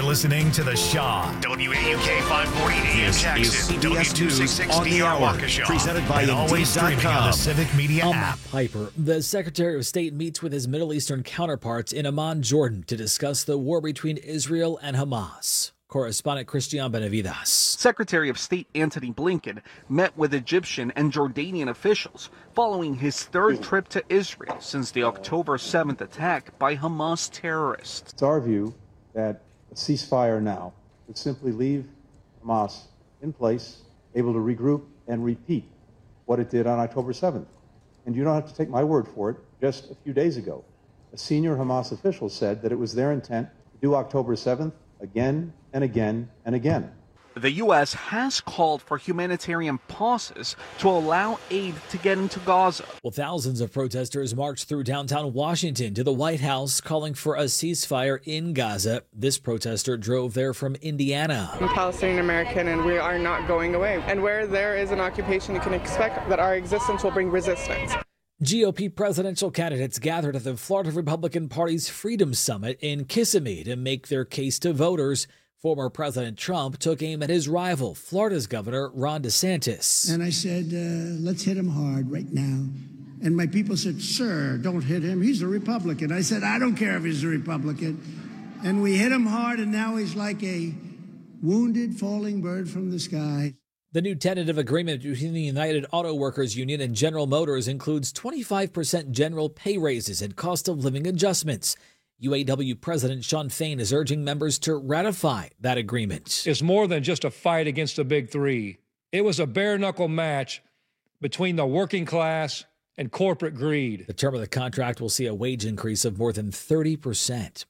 listening to The Shaw. WAUK 540 AM Jackson. W266 DR Waukesha. Presented by and always streaming on the Civic Media app. Piper, the Secretary of State meets with his Middle Eastern counterparts in Amman, Jordan, to discuss the war between Israel and Hamas. Correspondent Christian Benavides. Secretary of State Antony Blinken met with Egyptian and Jordanian officials following his third trip to Israel since the October 7th attack by Hamas terrorists. It's our view that a ceasefire now would simply leave Hamas in place, able to regroup and repeat what it did on October 7th. And you don't have to take my word for it. Just a few days ago, a senior Hamas official said that it was their intent to do October 7th again and again and again. The U.S. has called for humanitarian pauses to allow aid to get into Gaza. Well, thousands of protesters marched through downtown Washington to the White House calling for a ceasefire in Gaza. This protester drove there from Indiana. I'm Palestinian American and we are not going away. And where there is an occupation, you can expect that our existence will bring resistance. GOP presidential candidates gathered at the Florida Republican Party's Freedom Summit in Kissimmee to make their case to voters. Former President Trump took aim at his rival, Florida's Governor Ron DeSantis. And I said, let's hit him hard right now. And my people said, sir, don't hit him. He's a Republican. I said, I don't care if he's a Republican. And we hit him hard, and now he's like a wounded falling bird from the sky. The new tentative agreement between the United Auto Workers Union and General Motors includes 25% general pay raises and cost of living adjustments. UAW President Shawn Fain is urging members to ratify that agreement. It's more than just a fight against the big three. It was a bare-knuckle match between the working class and corporate greed. The term of the contract will see a wage increase of more than 30%.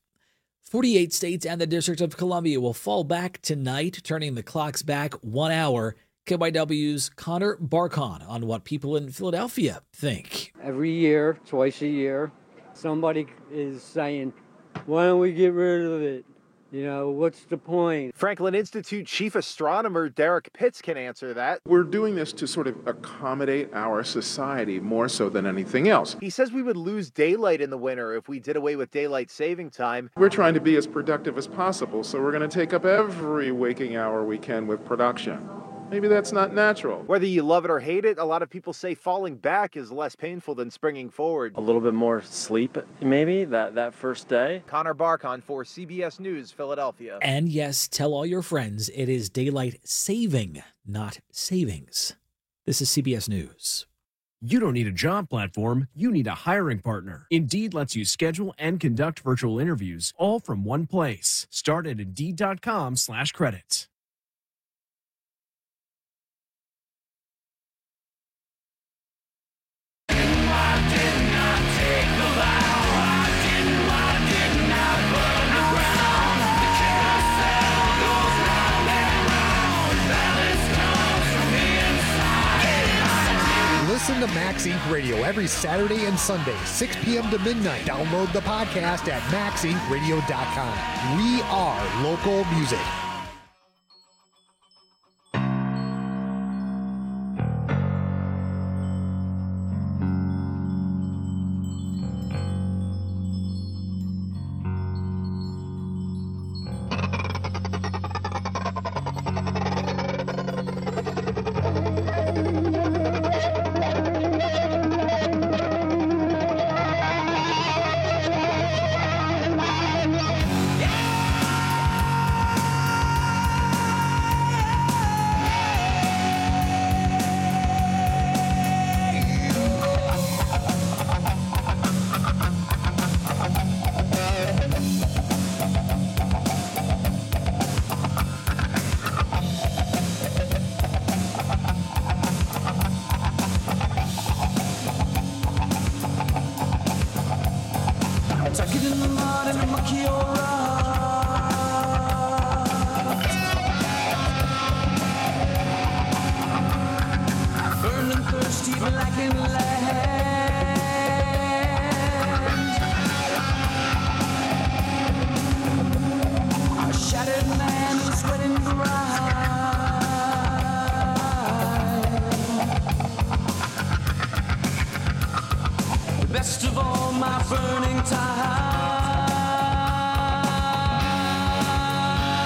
48 states and the District of Columbia will fall back tonight, turning the clocks back 1 hour. KYW's Connor Barkon on what people in Philadelphia think. Every year, twice a year, somebody is saying, why don't we get rid of it? You know, what's the point? Franklin Institute Chief Astronomer Derek Pitts can answer that. We're doing this to sort of accommodate our society more so than anything else. He says we would lose daylight in the winter if we did away with daylight saving time. We're trying to be as productive as possible, so we're going to take up every waking hour we can with production. Maybe that's not natural. Whether you love it or hate it, a lot of people say falling back is less painful than springing forward. A little bit more sleep, maybe, that first day. Connor Barkon for CBS News, Philadelphia. And yes, tell all your friends it is daylight saving, not savings. This is CBS News. You don't need a job platform, you need a hiring partner. Indeed lets you schedule and conduct virtual interviews all from one place. Start at Indeed.com/credits. Listen to Max Inc. Radio every Saturday and Sunday, 6 p.m. to midnight. Download the podcast at maxincradio.com. We are local music. Best of all my burning time.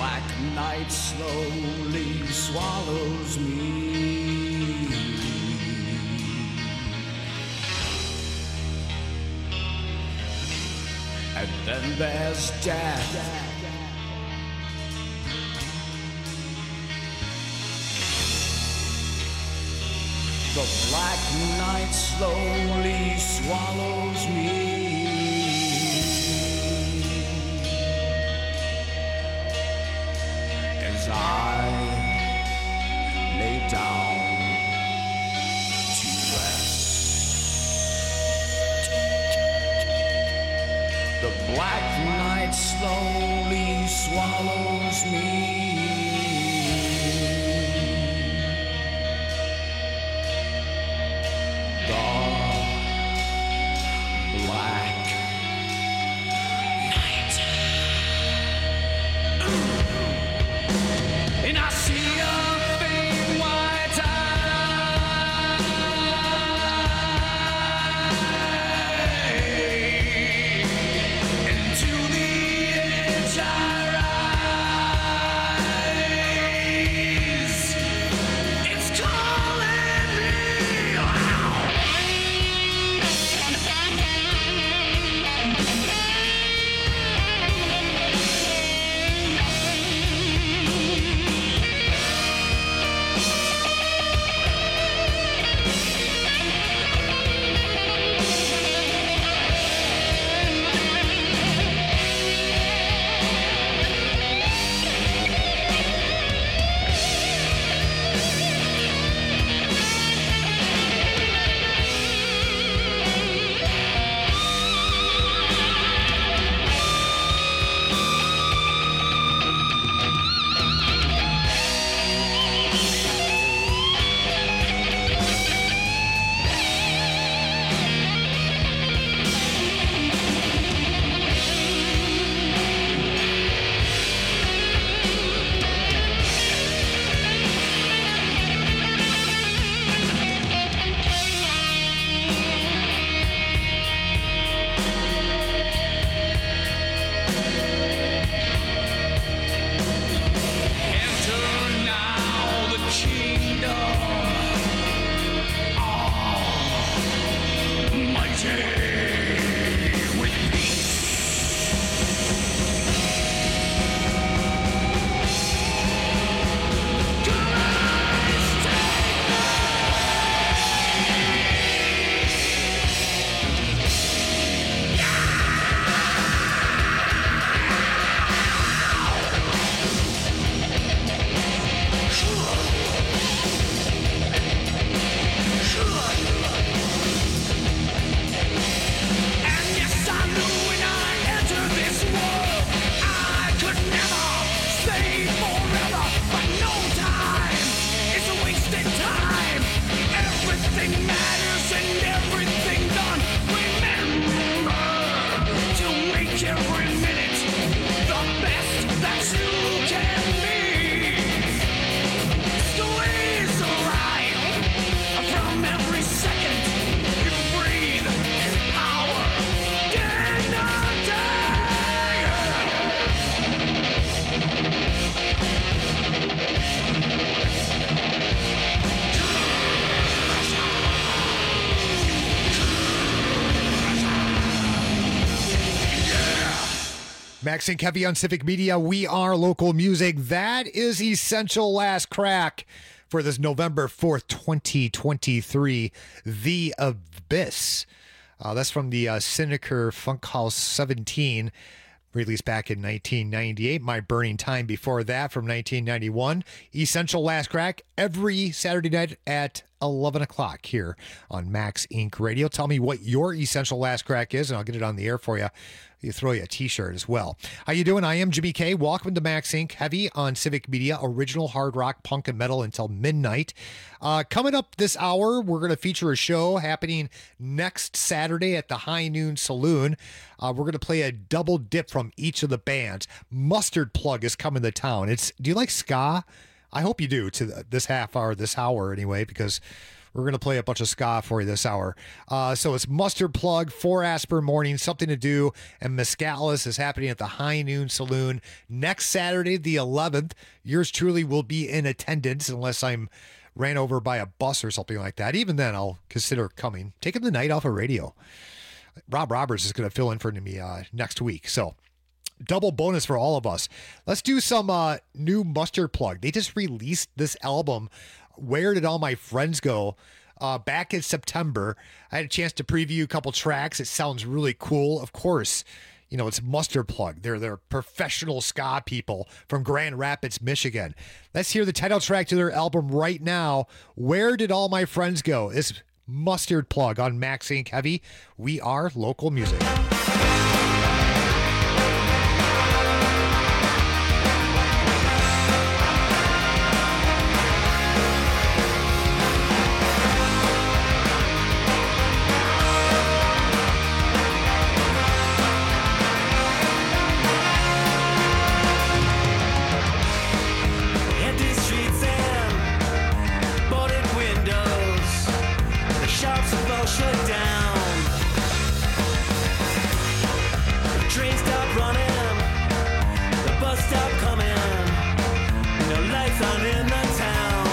black night slowly swallows me. And then there's death. The black night slowly swallows me. As I lay down to rest, the black night slowly swallows me. And I see a big white eye into the edge I rise. It's calling me out. Max Inc. Heavy on Civic Media. We are local music. That is Essential Last Crack for this November 4th, 2023. The Abyss. That's from the Cineker Funkhouse 17, released back in 1998. My Burning Time before that from 1991. Essential Last Crack every Saturday night at 11 o'clock here on Max Inc. Radio. Tell me what your Essential Last Crack is, and I'll get it on the air for you. You throw you a t-shirt as well. How you doing? I am Jimmy K. Welcome to Max Inc. Heavy on Civic Media, original hard rock, punk, and metal until midnight. Coming up this hour, we're going to feature a show happening next Saturday at the High Noon Saloon. We're going to play a double dip from each of the bands. Mustard Plug is coming to town. Do you like ska? I hope you do to this half hour, this hour anyway, because We're going to play a bunch of ska for you this hour. So it's Mustard Plug, 4 Asper Morning, Something to Do, and Mescalis is happening at the High Noon Saloon next Saturday, the 11th. Yours truly will be in attendance unless I'm ran over by a bus or something like that. Even then, I'll consider coming. Taking the night off of radio. Rob Roberts is going to fill in for me next week. So double bonus for all of us. Let's do some new Mustard Plug. They just released this album, Where Did All My Friends Go? Back in September. I had a chance to preview a couple tracks. It sounds really cool. Of course, you know, it's Mustard Plug. They're professional ska people from Grand Rapids, Michigan. Let's hear the title track to their album right now. Where Did All My Friends Go? It's Mustard Plug on Max Inc. Heavy. We are local music. Shut down. The train stopped running. The bus stopped coming. No lights on in the town.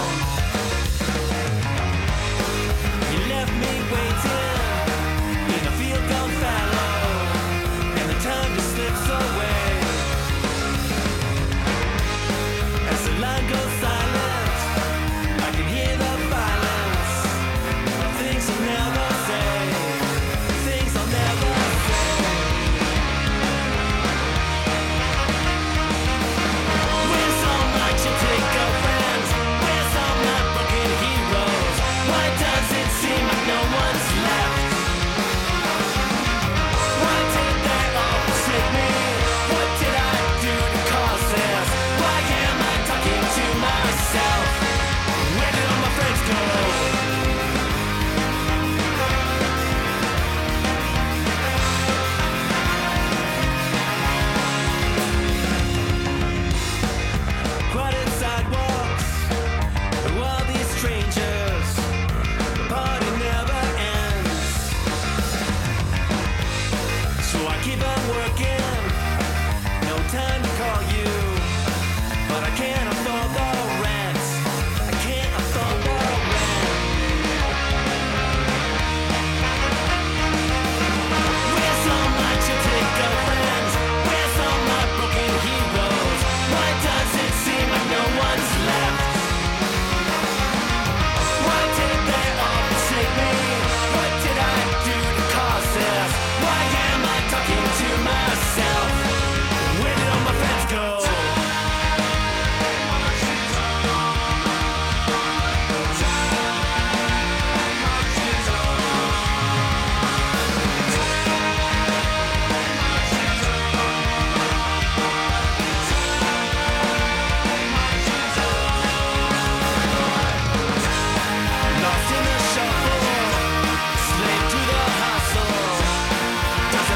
You left me waiting in a field gone fallow, and the time just slips away. As the line goes silent, I can hear the violence. Things will never say. Things I'll never say. Where's all my Jamaica friends? Where's all my broken heroes? Why does it seem like no one's left? Why did they all forsake me? What did I do to cause this? Why am I talking to myself? Where did all my friends go? Crowded sidewalks, all these strangers, the party never ends. So I keep on working, no time to call you, but I can't afford the rent. I can't afford the rent. Where's all my Jamaica friends? Where's all my broken heroes? Why does it seem like no one's left? Why did they all forsake me? What did I do to cause this? Why am I talking to myself? Where did all my friends go? Lost in the shuffle, slave to the hustle. Does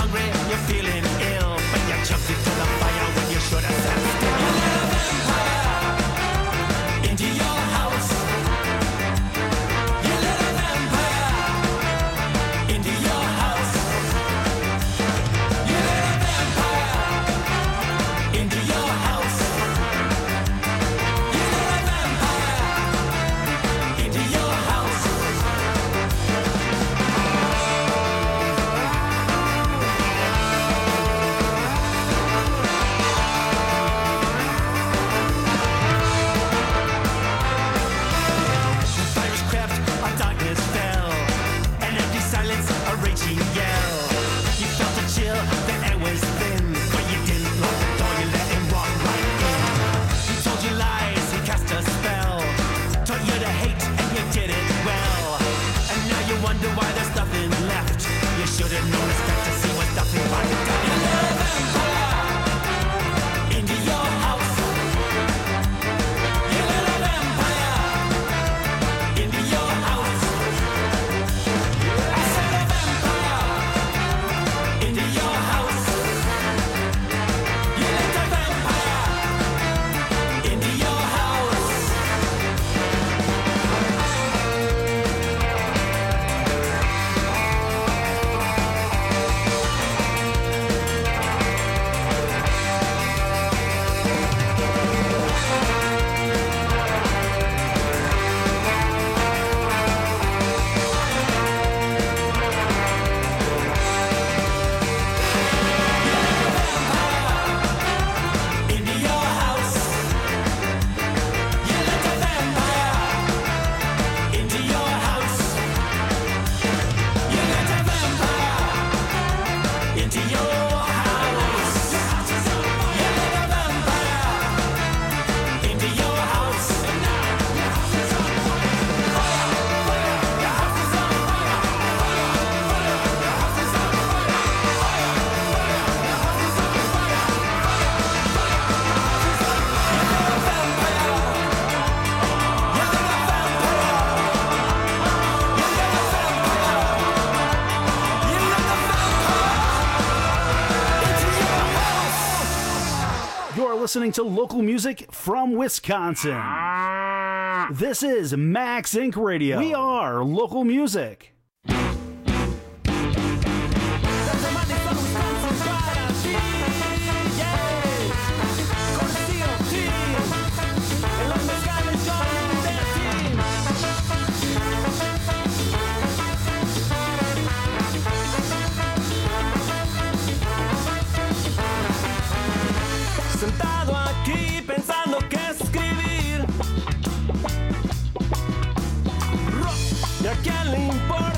hungry, you're feeling ill, but you jumped into the fire when you should have sat still. You let a vampire into your house. You let a vampire into your house. You let a vampire into your house. You let a vampire into your house. The virus crept, a darkness fell, an empty silence, a raging yell. You felt a chill, the air was thin, but you didn't lock the door, you let him walk right in. He told you lies, he cast a spell, taught you to hate, and you did it well. And now you wonder why there's nothing left. You should have known it's better to see what's nothing but death. You let a vampire into your house. You let a vampire into your house. I said a vampire into your house. You let a vampire into your house. Into your house. You let a vampire into your house. You let a vampire into your house. You let a vampire into your house. You're listening to local music from Wisconsin. This is Max Inc. Radio. We are local music. Sentado aquí pensando qué escribir. ¿Y a quién le importa?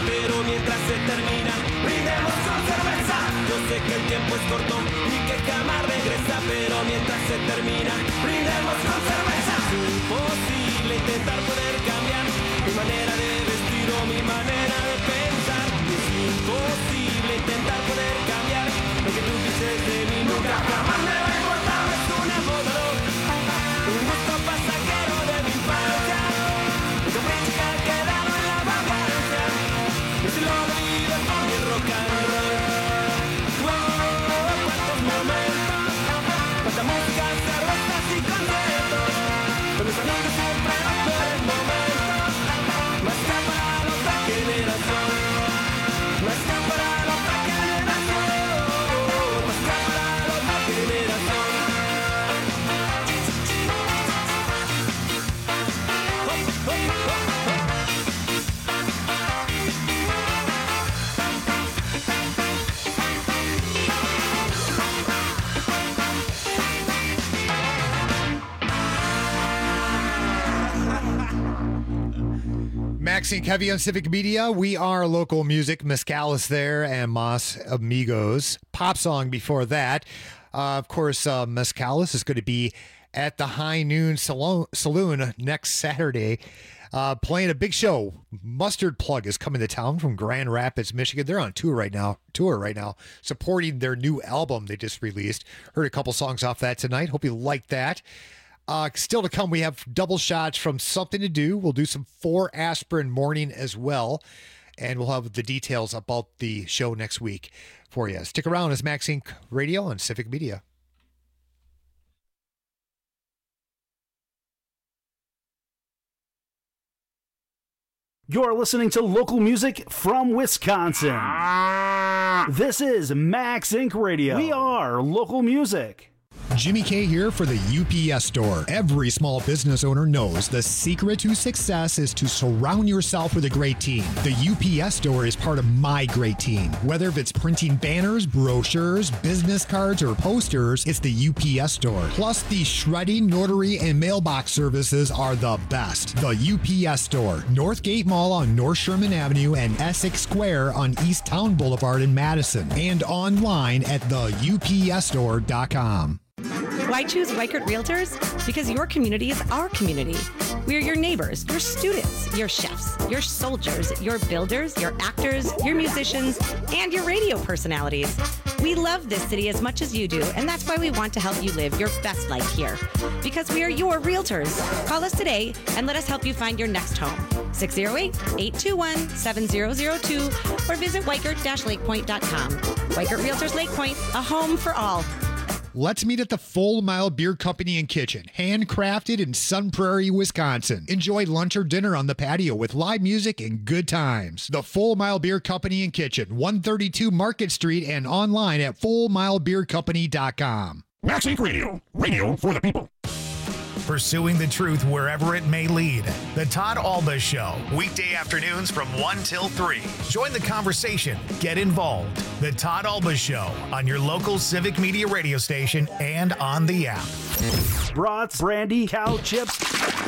pero mientras se termina, brindemos con cerveza. Yo sé que el tiempo es corto y que jamás regresa, pero mientras se termina, brindemos con cerveza. Es imposible intentar poder cambiar mi manera de vestir o mi manera de pensar. Es imposible intentar poder cambiar lo que tú dices de mí. Nunca jamás me va a importar, es una moda, un gusto pasajero de mi infancia. Un capricho que ha quedado en la vanguardia. Yo se lo olvido con mi rock and roll. Wow, cuántos momentos, cuánta música, cervezas y conciertos. Con mis amigos siempre los mejores momentos. Más que para la otra generación. Más que para la otra generación. Más que para la otra generación. Maxine Kevy on Civic Media. We are local music. Mescalis there and Mas Amigos. Pop song before that. Of course, Mescalis is going to be at the High Noon Saloon next Saturday, playing a big show. Mustard Plug is coming to town from Grand Rapids, Michigan. They're on tour right now, supporting their new album they just released. Heard a couple songs off that tonight. Hope you like that. Still to come, we have double shots from Something to Do. We'll do some 4 Aspirin Morning as well. And we'll have the details about the show next week for you. Stick around as Max Inc. Radio on Civic Media. You're listening to local music from Wisconsin. This is Max Inc. Radio. We are local music. Jimmy K here for the UPS Store. Every small business owner knows the secret to success is to surround yourself with a great team. The UPS Store is part of my great team. Whether it's printing banners, brochures, business cards, or posters, it's the UPS Store. Plus, the shredding, notary, and mailbox services are the best. The UPS Store, Northgate Mall on North Sherman Avenue and Essex Square on East Town Boulevard in Madison, and online at theupsstore.com. Why choose Weichert Realtors? Because your community is our community. We are your neighbors, your students, your chefs, your soldiers, your builders, your actors, your musicians, and your radio personalities. We love this city as much as you do, and that's why we want to help you live your best life here. Because we are your realtors. Call us today and let us help you find your next home. 608-821-7002 or visit Weichert-LakePoint.com. Weichert Realtors Lake Point, a home for all. Let's meet at the Full Mile Beer Company and Kitchen, handcrafted in Sun Prairie, Wisconsin. Enjoy lunch or dinner on the patio with live music and good times. The Full Mile Beer Company and Kitchen, 132 Market Street, and online at fullmilebeercompany.com. Max Inc. Radio. Radio for the people. Pursuing the truth wherever it may lead. The Todd Alba Show. Weekday afternoons from 1 till 3. Join the conversation. Get involved. The Todd Alba Show on your local Civic Media radio station and on the app. Brats, brandy, cow chips,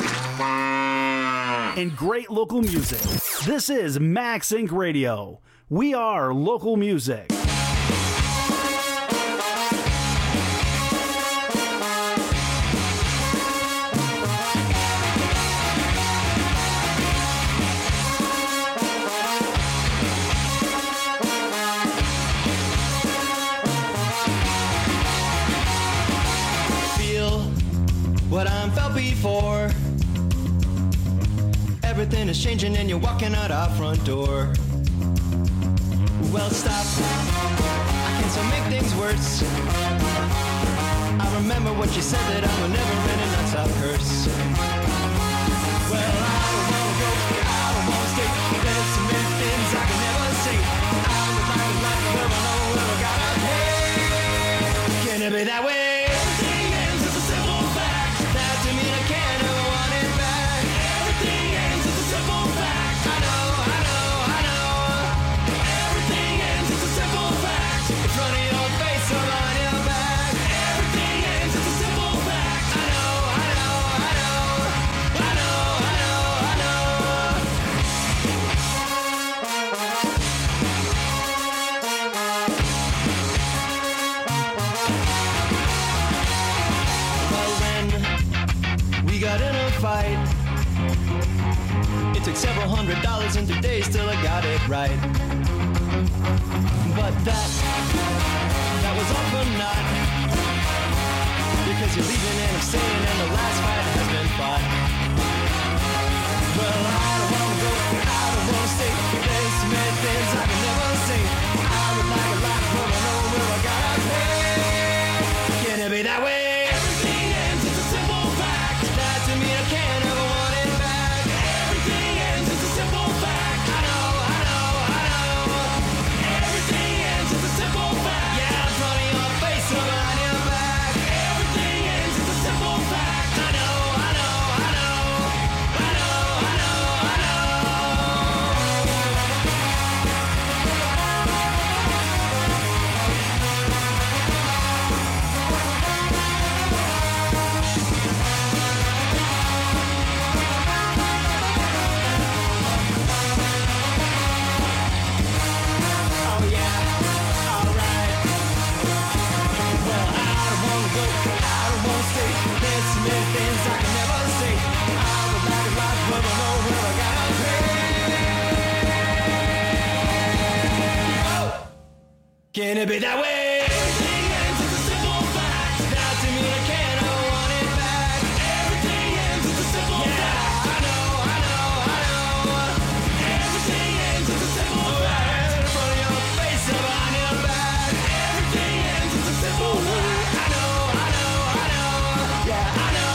and great local music. This is Max Inc. Radio. We are local music. What I'm felt before. Everything is changing and you're walking out our front door. Well, stop. I can still make things worse. I remember what you said, that I'm a never-ending non-stop curse. Well, I don't wanna go, I don't wanna stay. There's so many things I can never say. I would like a life, never know what I gotta pay. Can it be that way? fight. It took several $100s and today still I got it right. But that was all for naught, because you're leaving and I'm staying and the last fight has been fought. Well, I don't wanna go, I don't wanna stay. There's so many things I can never say. I would like a life, but I know where I gotta pay. Can it be that way? Everything ends, it's a simple fact. That to me I can't ever want it back. Everything ends, it's a simple fact. I know. Everything ends, it's a simple fact. Yeah, in front of your face or behind your back. Everything ends, it's a simple fact. I know. Can it be that way? Everything ends, it's a simple fact. Now to me I can't want it back. Everything ends, it's a simple fact. I know. Everything ends, it's a simple fact. In front of your face or behind your back. Everything ends, it's a simple fact. I know. Yeah, I know.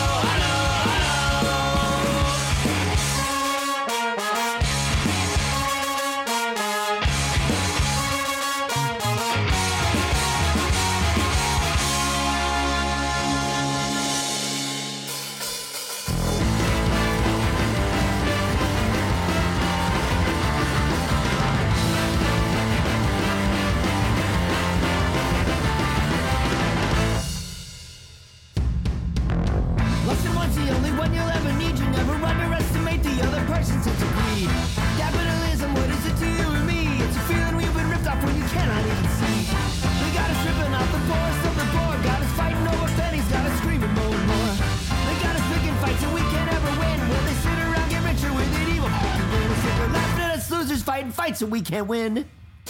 Fights that we can't win.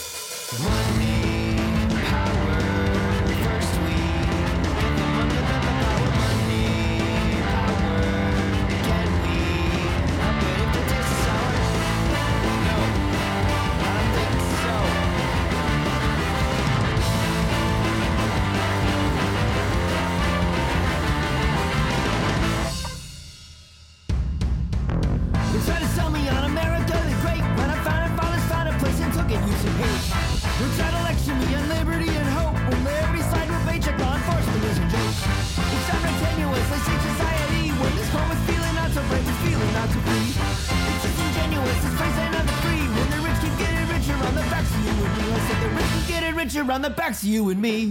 On the backs of you and me.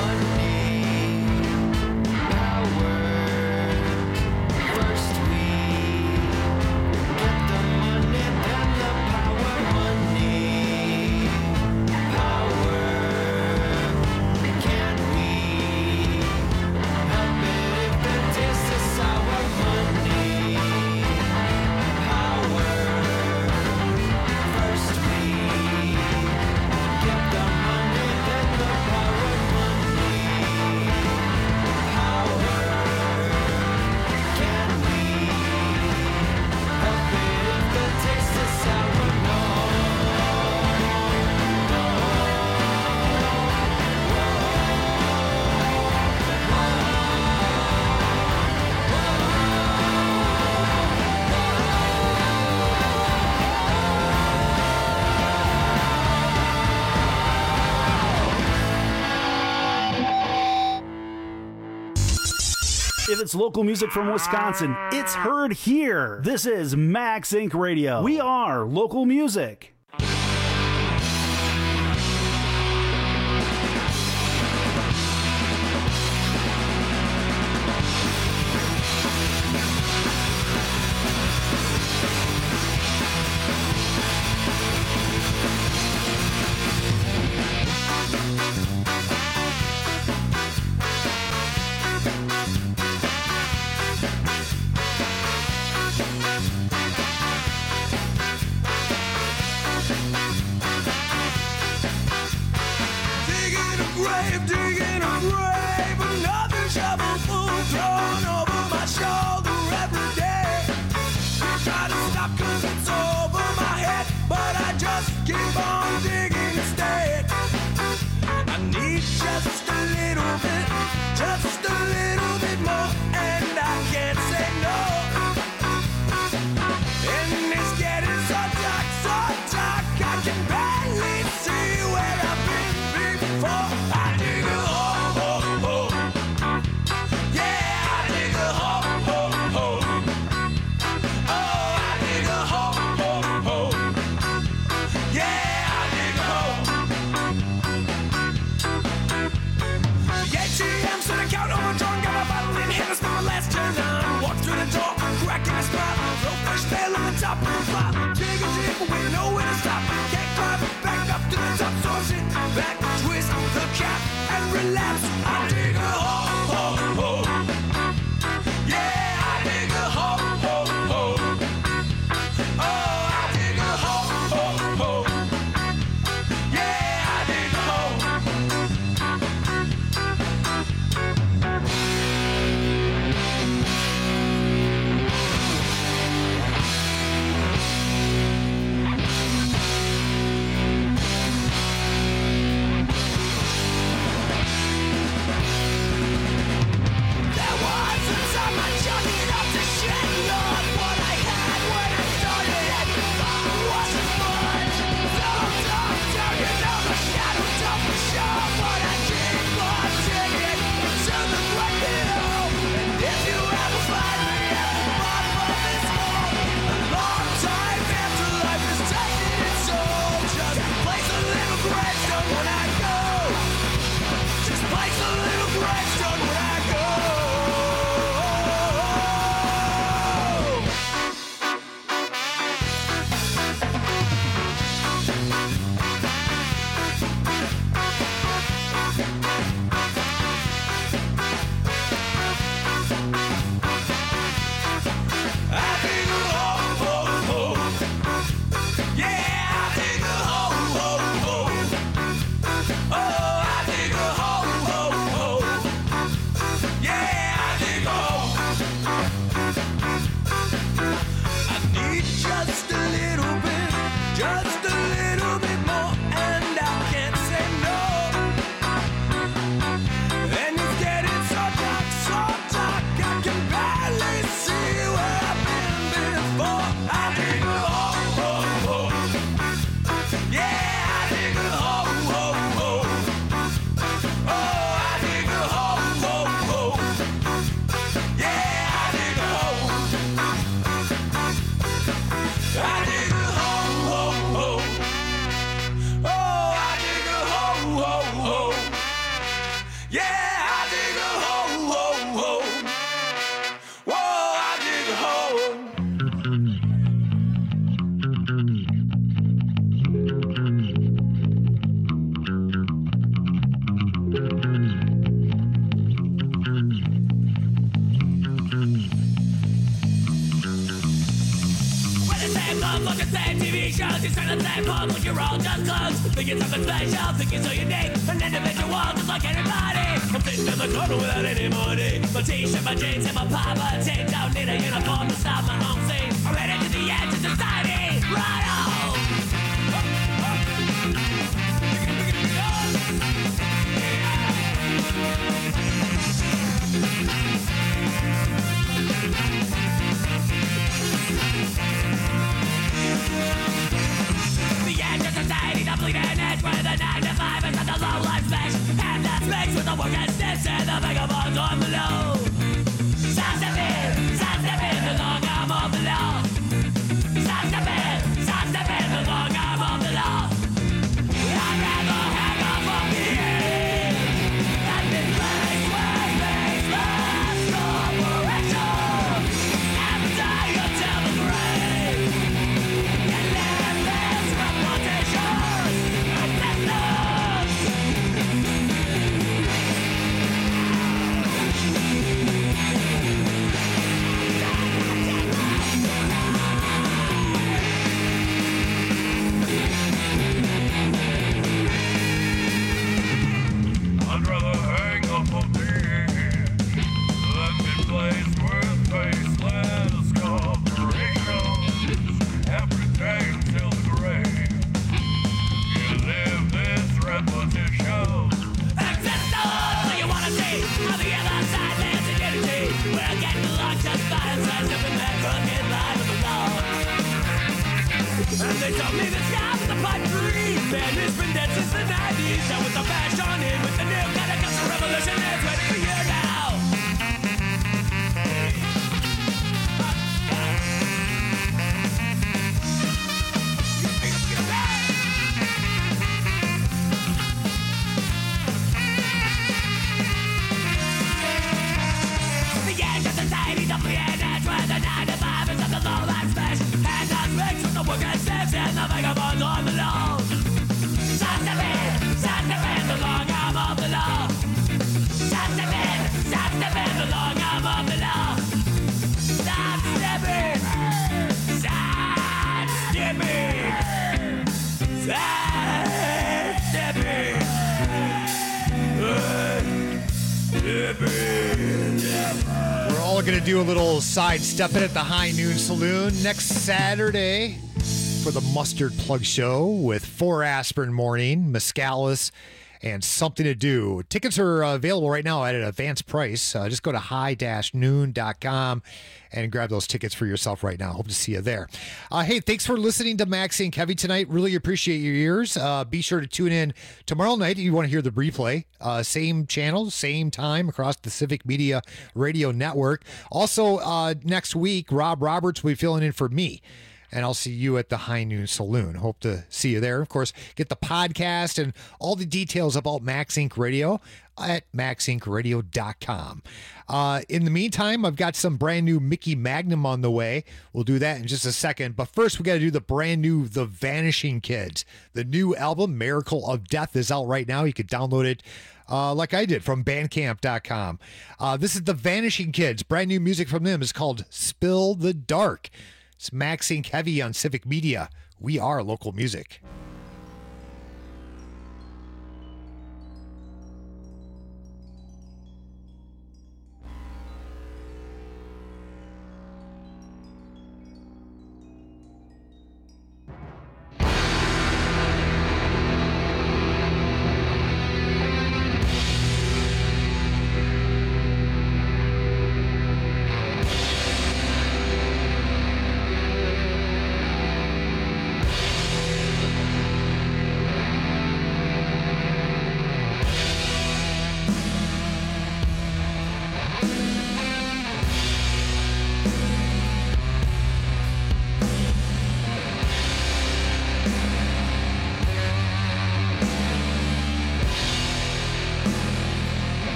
If it's local music from Wisconsin, it's heard here. This is Max Inc. Radio. We are local music. shovel full thrown over my shoulder every day. Try to stop 'cause it's over my head, but I just keep on digging instead. I need just a little bit more, and I can't say no. And it's getting so dark, I can barely see where I've been before. I dig a hole, yeah, I dig a hole, oh, I dig a hole, yeah, I dig a hole. The ATM said account overdrawn, got my bottle in hand, I spent my last turn on. Walked through the door, cracking a smile, throw fresh pail on the top of the pile. Dig a deep, we nowhere to stop. Can't climb back up to the top, so I sit back, twist the cap, and relapse. I dig a hole, yeah, I dig a hole, oh, I dig a hole, yeah, I dig a hole. There was a time I journeyed up to shed Lord, what I had when I started at the bottom wasn't much. So dark, turning out my shadow, tough for sure, but I keep on digging to the great below. And if you ever find me at the bottom of this hole, a long time after life has taken its toll, just place a little gravestone when I go. Just place a little gravestone when I go. I dig a hole, yeah, I dig a hole, oh, I dig a hole, yeah, I dig a hole. I need just a little bit more, and I can't say no. And it's getting so dark, I can barely see where I've been before. I dig a hole, yeah, I dig a hole, oh, I dig a hole, yeah, I dig a hole. I dig a hole, oh, I dig a hole, yeah, I dig a hole, whoa, I dig a hole. When the same love, look at same TV shows, you start the same home like you're all just close. Thinking something special, thinking so unique, an individual just like anybody. I'm sitting in the corner without any money. My t-shirt, my jeans, and my poverty. Don't need a uniform to stop my own scene. I'm headed to the edge of society. Right on. The edge of society, the bleeding edge, where the 9 to 5 is not the low life space. And that space with the workers' sniffs and the vagabonds on below. Step in, the long arm of the law. Step in, the long arm of the law. I'd rather hang up from here than this place where faceless corporation every day until the grave. And live this reputation and business. On the other side, there's a unity. We're getting along just fine. Size up in that crooked line of the law. And they told me the sky was a pipe dream. Man, it's been dead since the 90s. Now with the bash on in, with the new kind of culture revolution, it's ready for you now. The end of society, the pianist, where the 9 to 5 is of the low life smash. And us mixed with the workers' steps and the vagabonds on the law. Stop the band, the long arm of the law. Stop the band, the long arm of the law. Stop stepping, stop stepping, stop stepping, We're all going to do a little side stepping at the High Noon Saloon next Saturday for the Mustard Plug Show with 4 Aspirin Morning, Mescalis, and Something to Do. Tickets are available right now at an advanced price. Just go to high-noon.com and grab those tickets for yourself right now. Hope to see you there. Hey, thanks for listening to Maxie and Kevy tonight. Really appreciate your ears. Be sure to tune in tomorrow night if you want to hear the replay. Same channel, same time across the Civic Media Radio Network. Also, next week, Rob Roberts will be filling in for me. And I'll see you at the High Noon Saloon. Hope to see you there. Of course, get the podcast and all the details about Max Inc. Radio at maxincradio.com. In the meantime, I've got some brand new Mickey Magnum on the way. We'll do that in just a second. But first, we got to do the brand new The Vanishing Kids. The new album, Miracle of Death, is out right now. You can download it like I did from bandcamp.com. This is The Vanishing Kids. Brand new music from them is called Spill the Dark. It's Max Inc. Heavy on Civic Media. We are local music.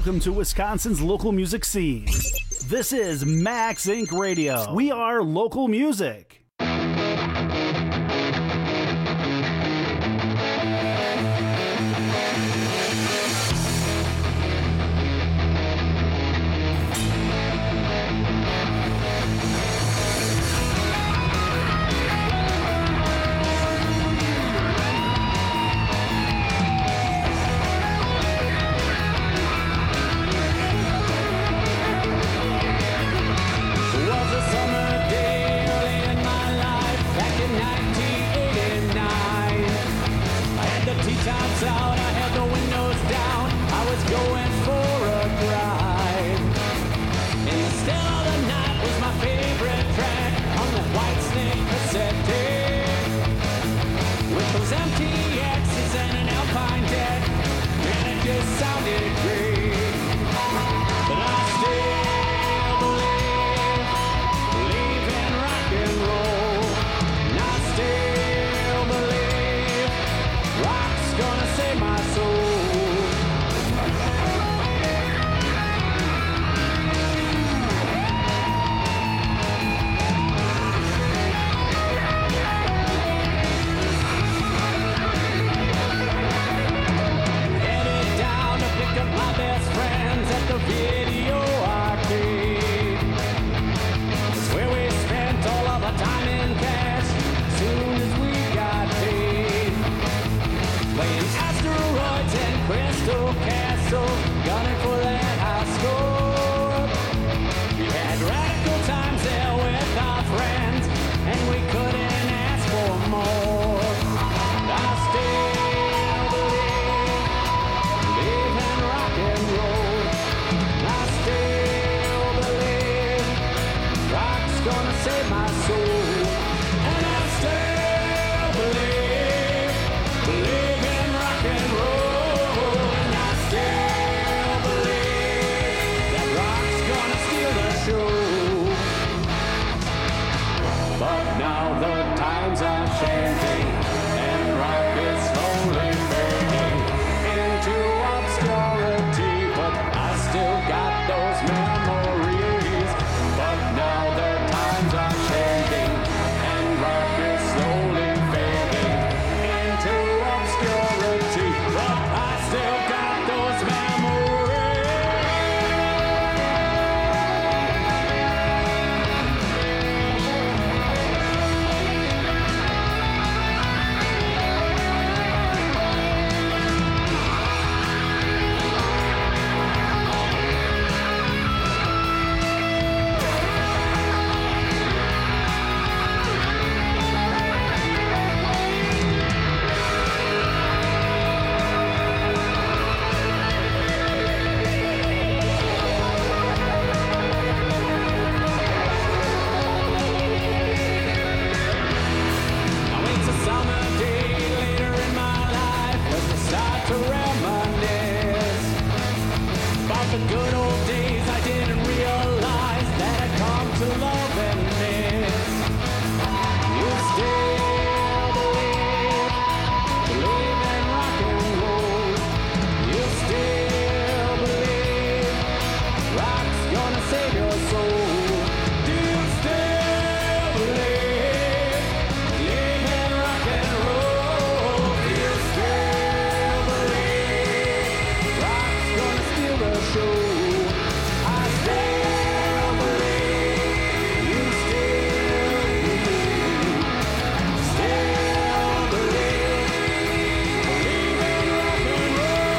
Welcome to Wisconsin's local music scene. This is Max Inc. Radio. We are local music. Tops out, I had the windows down, I was going for a drive. In the still of the night was my favorite track on the White Snake cassette tape. With those empty X's and an Alpine deck, man, it just sounded great. But I still believe in rock and roll. And I still believe rock's gonna save my soul. Headed down to pick up my best friends at the video arcade. It's where we spent all of our time in cash soon as we got paid. Playing asteroids and Crystal Castle, gunning for that high score. We had radical times there with our friends, and we couldn't ask for more. I still believe in rock and roll. I still believe rock's gonna save my soul. And I still believe in rock and roll. And I still believe that rock's gonna steal the show. But now the times are changing, and rock is slowly fading into obscurity. But I still got those memories. But now the times are changing, and rock is slowly fading into obscurity. But I still got those memories. Now it's a summer day later in my life as I start to reminisce about the good old days I didn't realize that I'd come to love and miss. You still believe in rock and roll. You still believe rock's gonna save your soul. Do you still believe in rock and roll? Do you still believe rock's gonna steal the show? I still believe. You still believe in rock and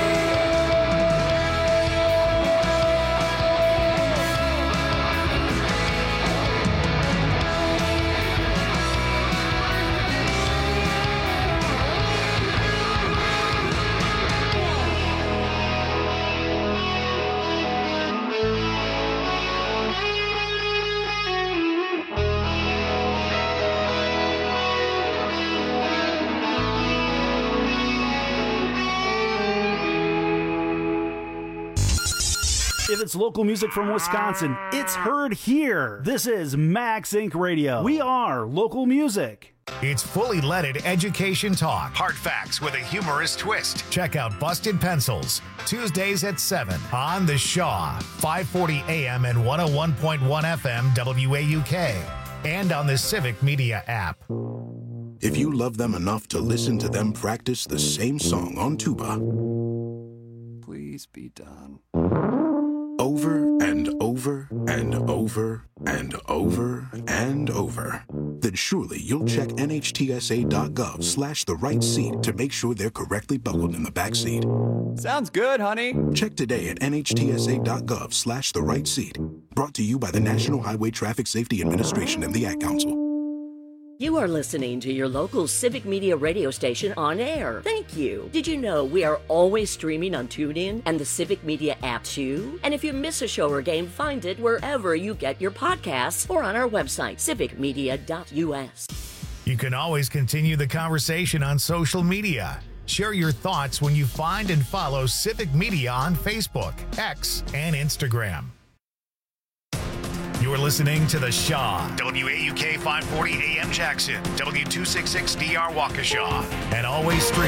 If it's local music from Wisconsin, it's heard here. This is Max Inc. Radio. We are local music. It's fully leaded education talk. Hard facts with a humorous twist. Check out Busted Pencils, Tuesdays at 7 on The Shaw, 540 AM and 101.1 FM WAUK, and on the Civic Media app. If you love them enough to listen to them practice the same song on tuba, please be done. Over and over and over and over and over, then surely you'll check NHTSA.gov/the right seat to make sure they're correctly buckled in the back seat. Sounds good, honey. Check today at NHTSA.gov/the right seat. Brought to you by the National Highway Traffic Safety Administration and the Ad Council. You are listening to your local Civic Media radio station on air. Thank you. Did you know we are always streaming on TuneIn and the Civic Media app too? And if you miss a show or game, find it wherever you get your podcasts or on our website, civicmedia.us. You can always continue the conversation on social media. Share your thoughts when you find and follow Civic Media on Facebook, X, and Instagram. You're listening to The Shaw, WAUK 540 AM Jackson, W266DR Waukesha, and always stream